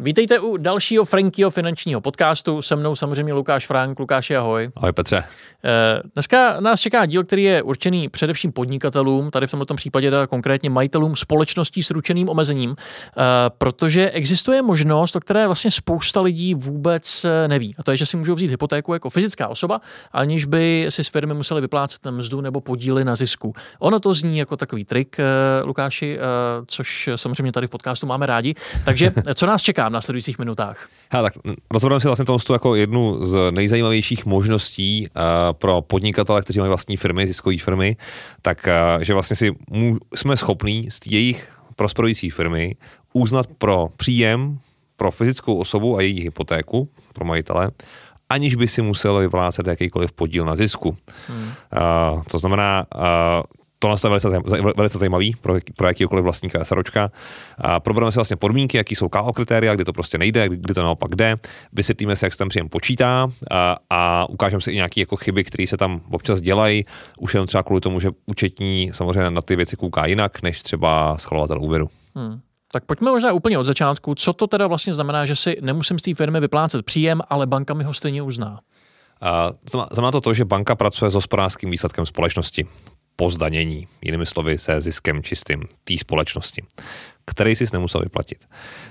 Vítejte u dalšího Frankyho finančního podcastu. Se mnou samozřejmě Lukáš Frank. Lukáši, ahoj. Ahoj Petře. Dneska nás čeká díl, který je určený především podnikatelům, tady v tomto případě teda konkrétně majitelům společností s ručeným omezením, protože existuje možnost, o které vlastně spousta lidí vůbec neví. A to je, že si můžou vzít hypotéku jako fyzická osoba, aniž by si z firmy museli vyplácet mzdu nebo podíly na zisku. Ono to zní jako takový trik, Lukáši, což samozřejmě tady v podcastu máme rádi. Takže co nás čeká v následujících minutách? Tak rozhodneme si vlastně tohle jako jednu z nejzajímavějších možností pro podnikatele, kteří mají vlastní firmy, ziskové firmy, tak že vlastně jsme schopní z jejich prosperující firmy uznat pro příjem, pro fyzickou osobu a její hypotéku, pro majitele, aniž by si museli vyplácet jakýkoliv podíl na zisku. To znamená, tohle je velice zajímavý pro jakýkoliv vlastníka SROčka. Probereme si vlastně podmínky, jaký jsou KO kritéria, kdy to prostě nejde, kdy to naopak jde. Vysvětlíme si, jak se ten příjem počítá a ukážeme si i nějaké jako chyby, které se tam občas dělají. Už jen třeba kvůli tomu, že účetní samozřejmě na ty věci kouká jinak, než třeba schvalovatel úvěru. Tak pojďme možná úplně od začátku. Co to teda vlastně znamená, že si nemusím z té firmy vyplácet příjem, ale banka mi ho stejně uzná? Znamená to, že banka pracuje s hospodářským výsledkem společnosti po zdanění, jinými slovy se ziskem čistým té společnosti, který si nemusel vyplatit.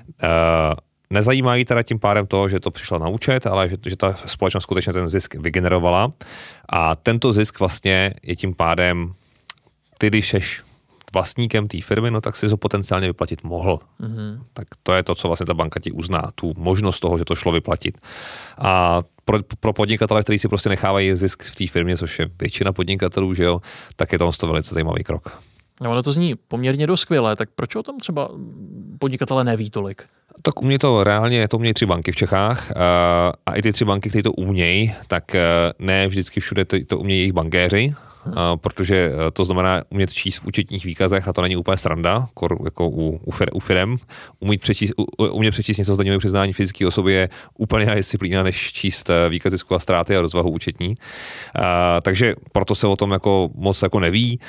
Nezajímá jí teda tím pádem to, že to přišlo na účet, ale že ta společnost skutečně ten zisk vygenerovala a tento zisk vlastně je tím pádem, ty když seš vlastníkem té firmy, no tak si ho potenciálně vyplatit mohl. Tak to je to, co vlastně ta banka ti uzná, tu možnost toho, že to šlo vyplatit. A pro podnikatele, kteří si prostě nechávají zisk v té firmě, což je většina podnikatelů, že jo, tak je to velice zajímavý krok. No, ono to zní poměrně dost skvěle, tak proč o tom třeba podnikatele neví tolik? Tak umějí to reálně, to umějí 3 banky v Čechách a i ty 3 banky, které to umějí, tak ne vždycky všude to umějí jejich bankéři, protože to znamená umět číst v účetních výkazech a to není úplně sranda, jako u firem. Umět přečíst něco z daňového přiznání fyzické osoby je úplně jiná disciplína, než číst výkaz zisku a ztráty a rozvahu účetní. Takže proto se o tom jako moc jako neví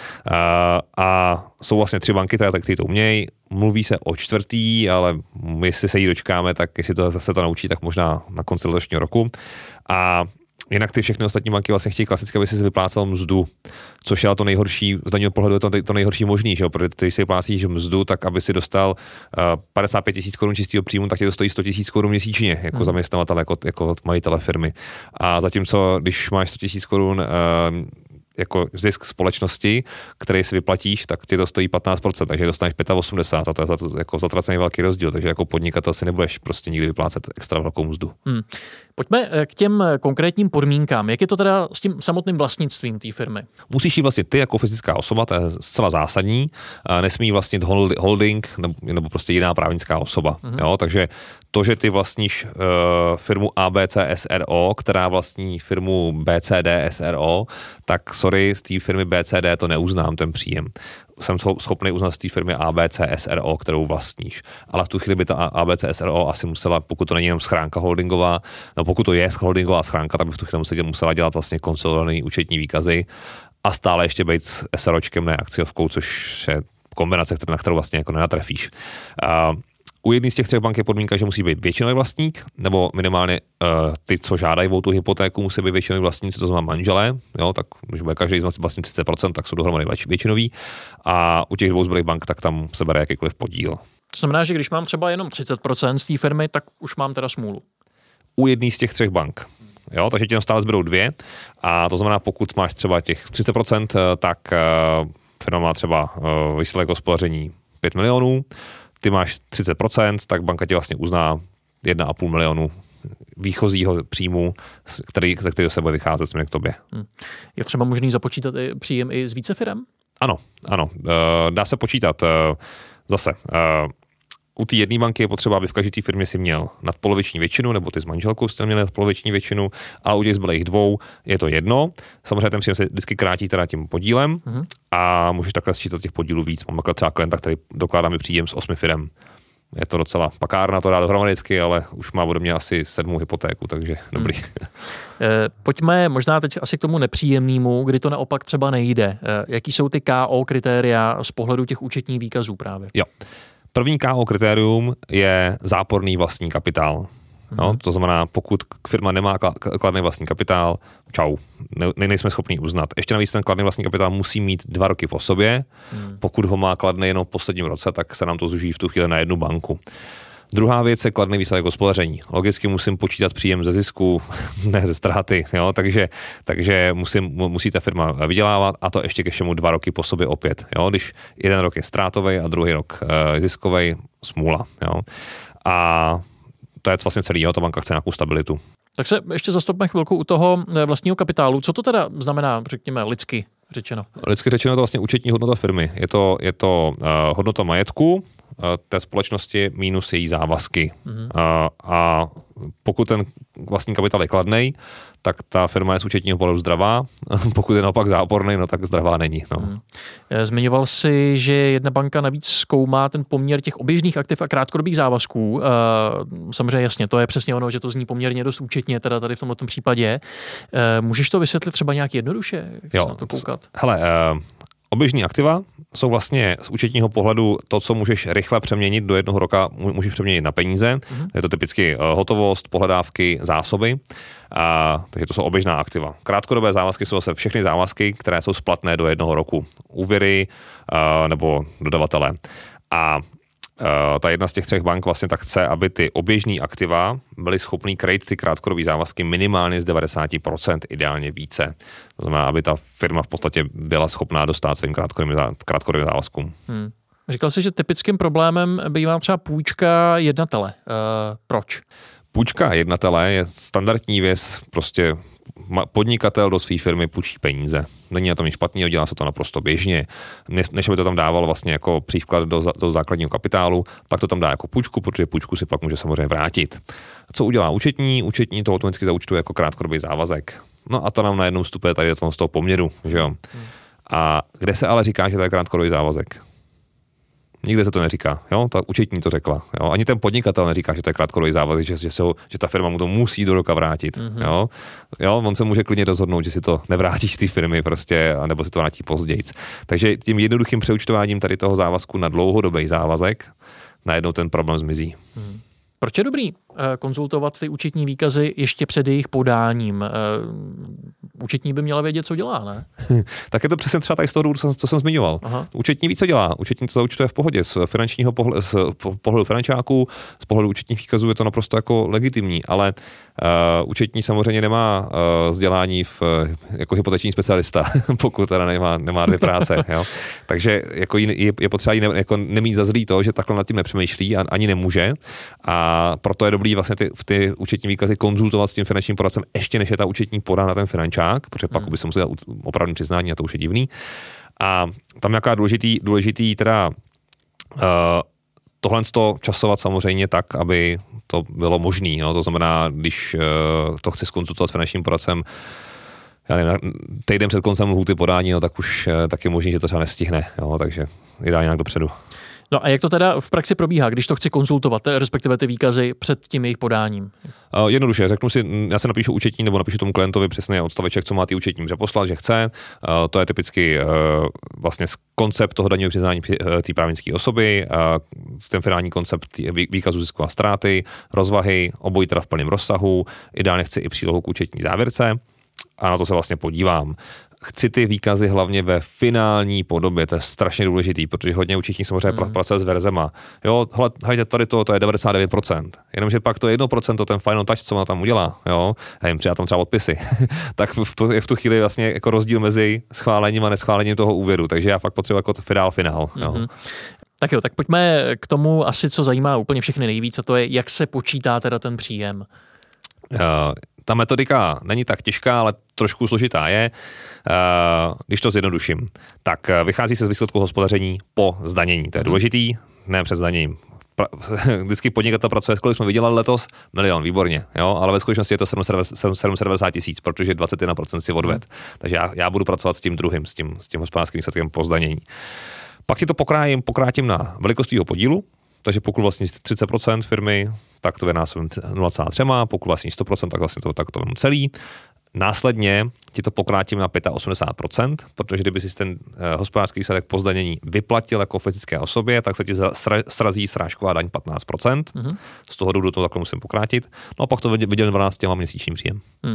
a jsou vlastně 3 banky, které to umějí. Mluví se o 4., ale jestli se jí dočkáme, tak jestli to zase to naučí, tak možná na konci letošního roku. A jinak ty všechny ostatní banky vlastně chtějí klasicky, aby si vyplácel mzdu, což je to nejhorší, z daňového pohledu je to nejhorší možný, že jo? Protože ty si vyplácíš mzdu, tak aby si dostal 55 000 korun čistého příjmu, tak tě to stojí 100 000 korun měsíčně, jako zaměstnavatel, jako majitele firmy. A zatímco, když máš 100 000 korun jako zisk společnosti, který si vyplatíš, tak ti to stojí 15%, takže dostaneš 85% a to je jako zatracený velký rozdíl, takže jako podnikatel si nebudeš prostě nikdy vyplácet extra velkou mzdu. Pojďme k těm konkrétním podmínkám. Jak je to teda s tím samotným vlastnictvím té firmy? Musíš jí vlastnit ty jako fyzická osoba, to je zcela zásadní. Nesmí vlastnit holding nebo prostě jiná právnická osoba. Jo? Takže to, že ty vlastníš firmu ABC SRO, která vlastní firmu BCD SRO, tak sorry, z té firmy BCD to neuznám ten příjem. Jsem schopný uznat z té firmy ABC SRO, kterou vlastníš. Ale v tu chvíli by ta ABC SRO asi musela, pokud to není jenom schránka holdingová, no pokud to je holdingová schránka, tak by v tu chvíli musela dělat vlastně konsolidované účetní výkazy a stále ještě být s SROčkem, ne akciovkou, což je kombinace, na kterou vlastně jako nenatrefíš. U jedné z těch 3 bank je podmínka, že musí být většinový vlastník, nebo minimálně ty, co žádají o tu hypotéku, musí být většinový vlastníci, to znamená manželé, jo, tak když bude každý z nás vlastně 30%, tak jsou dohromady většinový. A u těch 2 zbylých bank, tak tam se bere jakýkoliv podíl. To znamená, že když mám třeba jenom 30% z té firmy, tak už mám teda smůlu. U jedné z těch 3 bank. Jo, takže ti tam stále zbydou 2 a to znamená, pokud máš třeba těch 30%, tak firma má třeba výsledek hospodaření 5 milionů, ty máš 30%, tak banka ti vlastně uzná 1,5 milionu výchozího příjmu, ze kterého se bude vycházet směrem k tobě. Je třeba možný započítat příjem i z více firem? Ano. Dá se počítat zase. U té jedné banky je potřeba, aby v každé firmě si měl nadpoloviční většinu, nebo ty s manželkou jste měli nadpoloviční většinu, a u těch zbylých 2 je to jedno. Samozřejmě ten příjem se vždycky krátí teda tím podílem a můžeš takhle sčítat těch podílů víc. Mám takhle třeba klienta, který dokládá mi příjem z 8 firem. Je to docela pakárna to dá dohromady vždycky, ale už má ode mě asi 7 hypotéku, takže dobrý. Pojďme možná teď asi k tomu nepříjemnému, kdy to naopak třeba nejde. Jaký jsou ty KO kritéria z pohledu těch účetních výkazů právě? Jo. První KO kritérium je záporný vlastní kapitál. No, to znamená, pokud firma nemá kladný vlastní kapitál, čau, nejsme schopni uznat. Ještě navíc ten kladný vlastní kapitál musí mít 2 roky po sobě. Pokud ho má kladný jenom v posledním roce, tak se nám to zuží v tu chvíli na jednu banku. Druhá věc je kladný výsledek hospodaření. Logicky musím počítat příjem ze zisku, ne ze ztráty, jo? takže musí ta firma vydělávat a to ještě ke všemu 2 roky po sobě opět. Jo? Když jeden rok je ztrátový a druhý rok ziskový, smůla. Jo? A to je vlastně celý, jo? Ta banka chce nějakou stabilitu. Tak se ještě zastavme chvilku u toho vlastního kapitálu. Co to teda znamená, řekněme, lidsky řečeno? Lidsky řečeno to vlastně účetní hodnota firmy. Je to hodnota majetku té společnosti minus její závazky. A pokud ten vlastní kapitál je kladnej, tak ta firma je z účetního pohledu zdravá. Pokud je naopak záporný, no tak zdravá není. No. Zmiňoval jsi, že jedna banka navíc zkoumá ten poměr těch oběžných aktiv a krátkodobých závazků. Samozřejmě jasně, to je přesně ono, že to zní poměrně dost účetně, teda tady v tomto případě. Můžeš to vysvětlit třeba nějak jednoduše? Jo, na to koukat? Hele, oběžní aktiva jsou vlastně z účetního pohledu to, co můžeš rychle přeměnit do 1 roka, můžeš přeměnit na peníze. Je to typicky hotovost, pohledávky, zásoby. Takže to jsou oběžná aktiva. Krátkodobé závazky jsou zase všechny závazky, které jsou splatné do 1 roku. Úvěry nebo dodavatele. A ta jedna z těch 3 bank vlastně tak chce, aby ty oběžní aktiva byly schopný krýt ty krátkodobé závazky minimálně z 90%, ideálně více. To znamená, aby ta firma v podstatě byla schopná dostat svým krátkodobým závazkům. Říkal jsi, že typickým problémem bývá třeba půjčka jednatele. Proč? Půjčka jednatele je standardní věc, prostě podnikatel do své firmy půjčí peníze. Není na tom nic špatného, dělá se to naprosto běžně. Než by to tam dával vlastně jako příklad do základního kapitálu, tak to tam dá jako půjčku, protože půjčku si pak může samozřejmě vrátit. Co udělá účetní? Účetní to automaticky zaúčtuje jako krátkodobý závazek. No a to nám najednou vstupuje tady do toho poměru, že jo. A kde se ale říká, že to je krátkodobý závazek? Nikde se to neříká, jo? Ta účetní to řekla. Jo? Ani ten podnikatel neříká, že to je krátkodobý závazek, že ta firma mu to musí do roka vrátit. Jo? On se může klidně rozhodnout, že si to nevrátí z té firmy prostě, nebo si to vrátí později. Takže tím jednoduchým přeúčtováním tady toho závazku na dlouhodobý závazek najednou ten problém zmizí. Proč je dobrý konzultovat ty účetní výkazy ještě před jejich podáním? Účetní by měla vědět, co dělá, ne? Tak je to přesně třeba tady z toho důvodu, co jsem zmiňoval. Aha. Účetní ví, co dělá. Účetní to zaúčtuje v pohodě. Z finančního pohledu finančáků, z pohledu účetních výkazů je to naprosto jako legitimní, ale účetní samozřejmě nemá vzdělání jako hypoteční specialista, pokud teda nemá 2 práce. Jo? Takže jako je potřeba jako nemít za zlý to, že takhle nad tím nepřemýšlí a ani nemůže. A proto je dobrý vlastně ty účetní výkazy konzultovat s tím finančním poradcem ještě než je ta účetní podá na ten finančák, protože pak by se musel dát opravdu přiznání a to už je divný. A tam nějaká důležitý teda tohle časovat samozřejmě tak, aby to bylo možné. No? To znamená, když to chci zkonzultovat s finančním poradcem, já nevím, týden před koncem lhůty podání, no, tak je možný, že to třeba nestihne. Jo? Takže jde nějak dopředu. No a jak to teda v praxi probíhá, když to chci konzultovat, respektive ty výkazy před tím jejich podáním? Jednoduše, řeknu si, já se napíšu účetní nebo napíšu tomu klientovi přesně odstaveček, co má ty účetní přeposlat, že chce. To je typicky vlastně koncept toho daňového přiznání té právnické osoby, ten finální koncept výkazu zisku a ztráty, rozvahy, obojí teda v plném rozsahu, ideálně chci i přílohu k účetní závěrce a na to se vlastně podívám. Chci ty výkazy hlavně ve finální podobě, to je strašně důležitý, protože hodně účetních samozřejmě pracuje s verzema. Jo, hleďte tady to je 99%. Jenomže pak to 1%, ten final touch, co ona tam udělá, jo, já jim přidá tam třeba odpisy, tak je v tu chvíli vlastně jako rozdíl mezi schválením a neschválením toho úvěru, takže já fakt potřebuji jako finál. Jo. Tak jo, tak pojďme k tomu asi, co zajímá úplně všechny nejvíc, a to je, jak se počítá teda ten příjem. Ta metodika není tak těžká, ale trošku složitá je. Když to zjednoduším, tak vychází se z výsledku hospodaření po zdanění. To je důležitý, ne před zdaněním. Vždycky podnikatel pracuje, kolik jsme vydělali letos? 1 000 000, výborně, jo? Ale ve skutečnosti je to 790 000, protože 21% si odved. Takže já budu pracovat s tím druhým, s tím hospodářským výsledkem po zdanění. Pak si to pokrátím na velikost svého podílu, takže pokud vlastně 30% firmy, tak to vynásobím 0,3, pokud vlastně 100%, tak vlastně tak to vemu celý. Následně ti to pokrátím na 85%, protože kdyby si ten hospodářský výsledek po zdanění vyplatil jako fyzické osobě, tak se ti srazí srážková daň 15%. Z toho důvodu to takhle musím pokrátit. No a pak to vydělím 12 měsíčním příjem.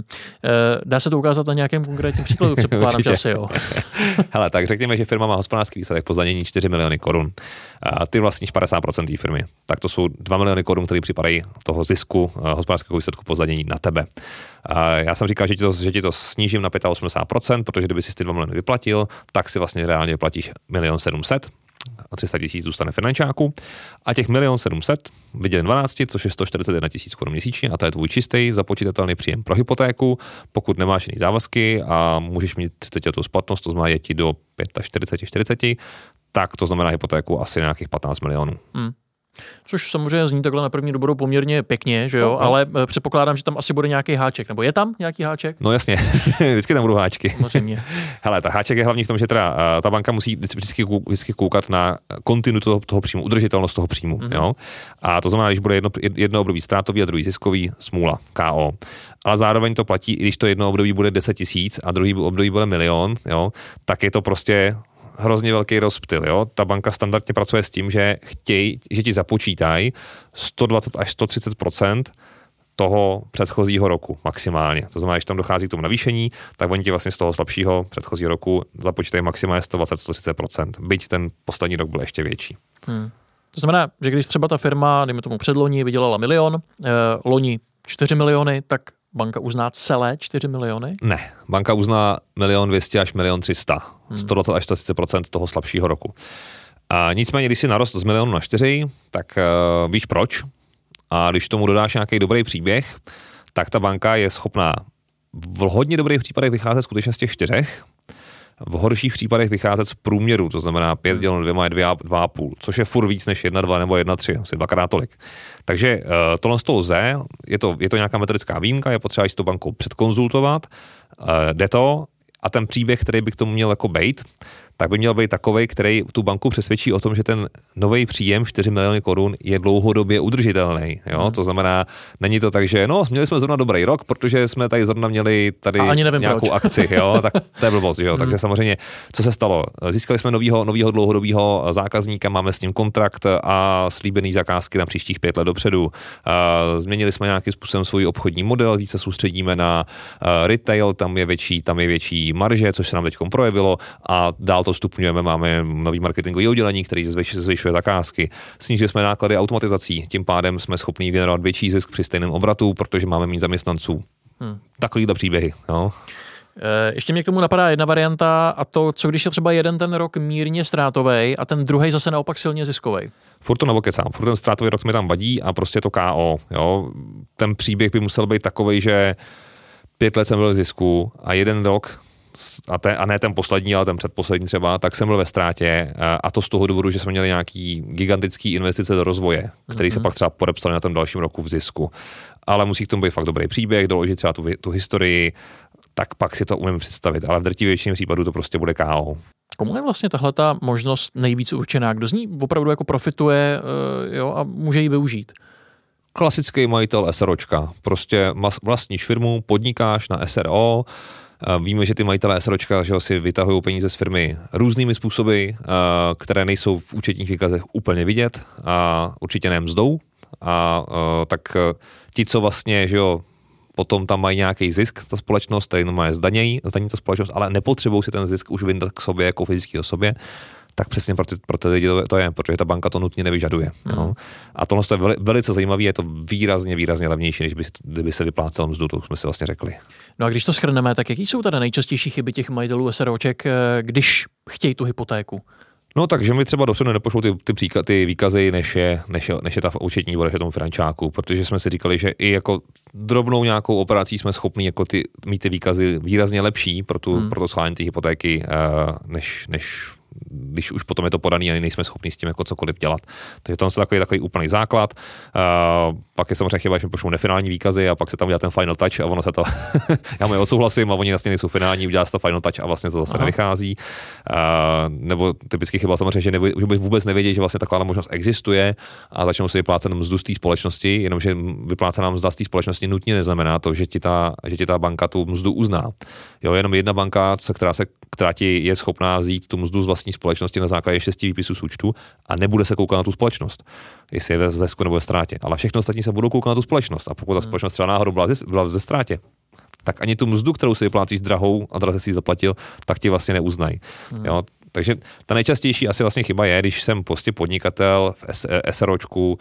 Dá se to ukázat na nějakém konkrétním příkladu, předpokládám, že asi jo. Hele, tak řekněme, že firma má hospodářský výsledek po zdanění 4 miliony korun. A ty vlastníš 50% té firmy. Tak to jsou 2 miliony korun, které připadají toho zisku hospodářského výsledku po zdanění na tebe. A já jsem říkal, že ti to snížím na 85%, protože kdyby si ty 2 miliony vyplatil, tak si vlastně reálně vyplatíš 1 700 000 a 300 000 zůstane finančáku. A těch 1 700 000 vydělím 12, což je 141 000 korun měsíčně a to je tvůj čistý započítatelný příjem pro hypotéku, pokud nemáš jiný závazky a můžeš mít 30 letou splatnost, to znamená je ti do 40, tak to znamená hypotéku asi nějakých 15 milionů. Což samozřejmě zní takhle na první dobrou poměrně pěkně, že jo, no. Ale předpokládám, že tam asi bude nějaký háček, nebo je tam nějaký háček? No jasně, vždycky tam budou háčky. Samozřejmě. Hele, ta háček je hlavně v tom, že teda ta banka musí vždycky koukat na kontinuitu toho příjmu, udržitelnost toho příjmu, jo. A to znamená, když bude jedno období ztrátový a druhý ziskový, smůla, KO. Ale zároveň to platí, i když to jedno období bude 10 000 a druhý období bude 1 000 000, jo, tak je to prostě hrozně velký rozptyl, jo. Ta banka standardně pracuje s tím, že že ti započítají 120 až 130% toho předchozího roku maximálně. To znamená, když tam dochází k tomu navýšení, tak oni ti vlastně z toho slabšího předchozího roku započítají maximálně 120-130%. Byť ten poslední rok byl ještě větší. To znamená, že když třeba ta firma, dejme tomu předloni, vydělala 1 000 000, loni 4 miliony, tak banka uzná celé 4 miliony? Ne, banka uzná 1 200 000 až 1 300 000, 120 až 130% toho slabšího roku. A nicméně, když si narost z 1 na 4, tak víš proč. A když tomu dodáš nějaký dobrý příběh, tak ta banka je schopná v hodně dobrých případech vycházet skutečně z těch 4, v horších případech vycházet z průměru, to znamená 5 děleno 2 je 2,5, což je furt víc než 1,2 nebo 1,3, asi 2krát tolik. Takže tohle z toho lze, je to nějaká metodická výjimka, je potřeba s tou bankou předkonzultovat, jde to a ten příběh, který by k tomu měl jako bejt, tak by měl být takovej, který tu banku přesvědčí o tom, že ten nový příjem 4 miliony korun je dlouhodobě udržitelný. Jo? To znamená, není to tak, že měli jsme zrovna dobrý rok, protože jsme tady zrovna měli nějakou akci, jo? Tak to je blbost, jo? Takže samozřejmě, co se stalo? Získali jsme novýho dlouhodobého zákazníka, máme s ním kontrakt a slíbený zakázky na příštích 5 let dopředu. Změnili jsme nějakým způsobem svůj obchodní model, více soustředíme na retail, tam je větší marže, což se nám teď projevilo a dál to stupňujeme, máme nový marketingový oddělení, který zvyšuje zakázky. Snížili jsme náklady automatizací, tím pádem jsme schopni generovat větší zisk při stejném obratu, protože máme méně zaměstnanců. Takovýhle příběhy. Jo. Ještě mě k tomu napadá jedna varianta a to, co když je třeba jeden ten rok mírně ztrátovej a ten druhý zase naopak silně ziskovej. Furt to nevokecám, furt ten ztrátový rok mi tam vadí a prostě to KO. Jo. Ten příběh by musel být takovej, že 5 let jsem byl v zisku a jeden rok a ne ten poslední, ale ten předposlední třeba, tak jsem byl ve ztrátě a to z toho důvodu, že jsme měli nějaký gigantický investice do rozvoje, který se pak třeba podepsali na tom dalším roku v zisku. Ale musí k tomu být fakt dobrý příběh, doložit třeba tu historii, tak pak si to umím představit, ale v drtivé většině případů to prostě bude KO. Komu je vlastně tahleta možnost nejvíc určená? Kdo z ní opravdu jako profituje, jo, a může ji využít? Klasický majitel SROčka. Prostě vlastníš firmu, podnikáš na SRO. Víme, že ty majitelé SROčka, že si vytahují peníze z firmy různými způsoby, které nejsou v účetních výkazech úplně vidět a určitě ne mzdou. Tak ti, co vlastně, že jo, potom tam mají nějaký zisk, ta společnost, který má zdaní ta společnost, ale nepotřebují si ten zisk už vyndat k sobě jako fyzické osobě, tak přesně pro ty lidi to je, protože ta banka to nutně nevyžaduje. No. A tohle je velice zajímavé, je to výrazně levnější, než kdyby se vyplácel mzdu, to už jsme si vlastně řekli. No a když to shrneme, tak jaký jsou tady nejčastější chyby těch majitelů SROček, když chtějí tu hypotéku? No takže mi třeba dopředu nepošlou ty výkazy, než je ta účetní bude tomu finančáku, protože jsme si říkali, že i jako drobnou nějakou operací jsme schopni jako mít ty výkazy výrazně lepší pro to schválení té hypotéky, než když už potom je to podaný a nejsme schopni s tím jako cokoliv dělat. Takže to je takový úplný základ. Pak je samozřejmě chyba, že mi pošlou nefinální výkazy a pak se tam udělá ten final touch a ono se to, já mu je odsouhlasím a oni vlastně nejsou finální, udělá se to final touch a vlastně to zase nevychází. Nebo typicky chyba samozřejmě, že vůbec nevědí, že vlastně taková možnost existuje a začnou si vyplácet mzdu z té společnosti, jenomže vyplácená mzda z té společnosti nutně neznamená to, že ti ta banka tu mzdu uzná. Jo, jenom jedna banka, která ti je schopná vzít tu mzdu z vlastní společnosti na základě 6 výpisů z účtu a nebude se koukat na tu společnost, jestli je ve zisku nebo ve ztrátě. Ale všechno ostatní se budou koukat na tu společnost. A pokud ta společnost třeba náhodou byla ve ztrátě, tak ani tu mzdu, kterou si vyplácíš drahou a draze si ji zaplatil, tak ti vlastně neuznají. Jo? Takže ta nejčastější asi vlastně chyba je, když jsem prostě podnikatel v SROčku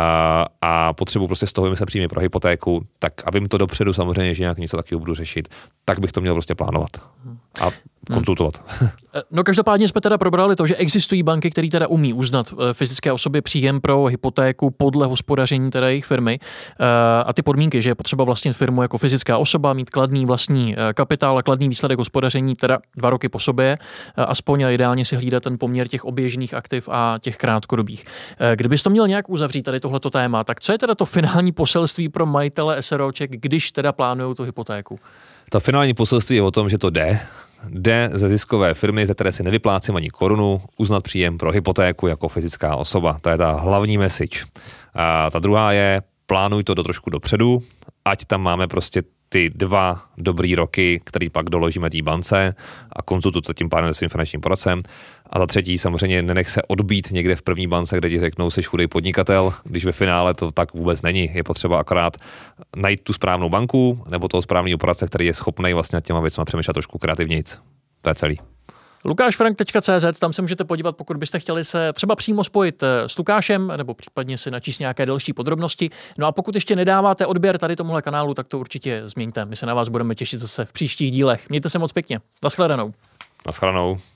a potřebuji prostě z toho vymyslet příjmy pro hypotéku, tak a vím to dopředu samozřejmě, že nějak něco takového budu řešit, tak bych to měl prostě plánovat a konzultovat. No každopádně jsme teda probrali to, že existují banky, které teda umí uznat fyzické osobě příjem pro hypotéku podle hospodaření teda jejich firmy a ty podmínky, že je potřeba vlastnit firmu jako fyzická osoba, mít kladný vlastní kapitál a kladný výsledek hospodaření teda 2 roky po sobě, aspoň a ideálně si hlídat ten poměr těch oběžných aktiv a těch krátkodobých. Kdybys to měl nějak uzavřít tady tohleto téma, tak co je teda to finální poselství pro majitele SROček, když teda plánují tu hypotéku? Ta finální poselství je o tom, že to jde ze ziskové firmy, ze které si nevyplácím ani korunu, uznat příjem pro hypotéku jako fyzická osoba. To je ta hlavní message. A ta druhá je, plánuj to trošku dopředu, ať tam máme prostě ty 2 dobrý roky, který pak doložíme té bance a konzultujte tím pádem se svým finančním poradcem. A za třetí samozřejmě nenech se odbít někde v první bance, kde ti řeknou, jsi chudej podnikatel, když ve finále to tak vůbec není. Je potřeba akorát najít tu správnou banku nebo toho správného poradce, který je schopný vlastně nad těma věcma přemýšlet trošku kreativnějc. To je celý. Lukášfrank.cz, tam se můžete podívat, pokud byste chtěli se třeba přímo spojit s Lukášem, nebo případně si načíst nějaké další podrobnosti. No a pokud ještě nedáváte odběr tady tomuhle kanálu, tak to určitě změňte. My se na vás budeme těšit zase v příštích dílech. Mějte se moc pěkně. Naschledanou. Naschledanou.